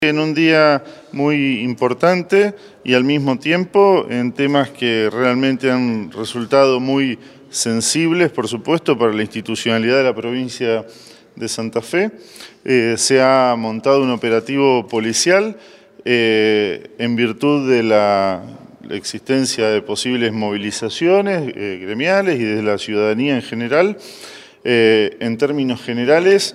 En un día muy importante y al mismo tiempo en temas que realmente han resultado muy sensibles, por supuesto, para la institucionalidad de la provincia de Santa Fe. Se ha montado un operativo policial en virtud de la existencia de posibles movilizaciones gremiales y de la ciudadanía en general. En términos generales,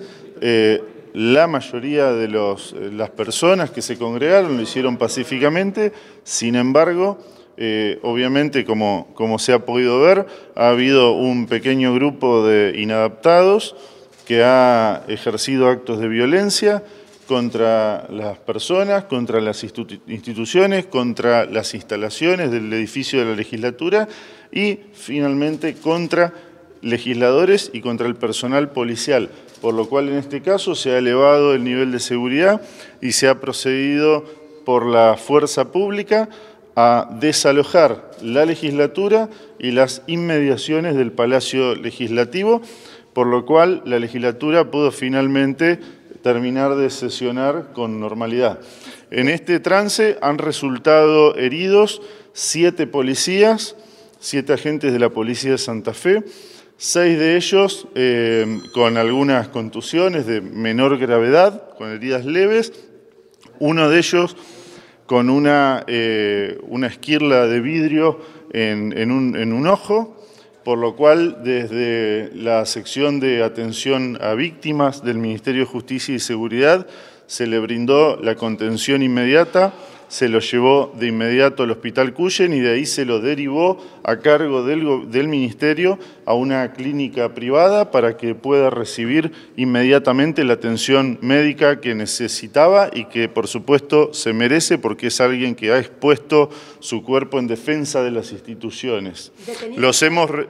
la mayoría de las personas que se congregaron lo hicieron pacíficamente. Sin embargo, obviamente, como se ha podido ver, ha habido un pequeño grupo de inadaptados que ha ejercido actos de violencia contra las personas, contra las instituciones, contra las instalaciones del edificio de la legislatura y, finalmente, contra legisladores y contra el personal policial, por lo cual en este caso se ha elevado el nivel de seguridad y se ha procedido por la fuerza pública a desalojar la legislatura y las inmediaciones del Palacio Legislativo, por lo cual la legislatura pudo finalmente terminar de sesionar con normalidad. En este trance han resultado heridos 7 policías, 7 agentes de la Policía de Santa Fe, 6 de ellos con algunas contusiones de menor gravedad, con heridas leves, uno de ellos con una esquirla de vidrio en un ojo, por lo cual desde la sección de atención a víctimas del Ministerio de Justicia y Seguridad se le brindó la contención inmediata, se lo llevó de inmediato al Hospital Cuyen y de ahí se lo derivó a cargo del Ministerio a una clínica privada para que pueda recibir inmediatamente la atención médica que necesitaba y que, por supuesto, se merece porque es alguien que ha expuesto su cuerpo en defensa de las instituciones. Los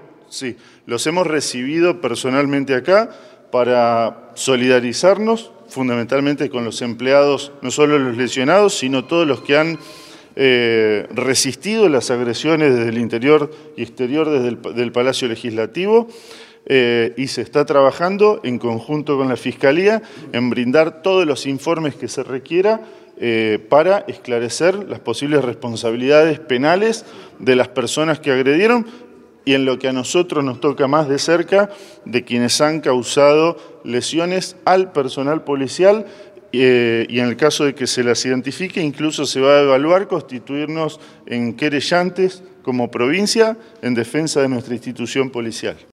hemos recibido personalmente acá para solidarizarnos fundamentalmente con los empleados, no solo los lesionados, sino todos los que han resistido las agresiones desde el interior y exterior del Palacio Legislativo, y se está trabajando en conjunto con la Fiscalía en brindar todos los informes que se requiera para esclarecer las posibles responsabilidades penales de las personas que agredieron, y en lo que a nosotros nos toca más de cerca, de quienes han causado lesiones al personal policial, y en el caso de que se las identifique, incluso se va a evaluar constituirnos en querellantes como provincia en defensa de nuestra institución policial.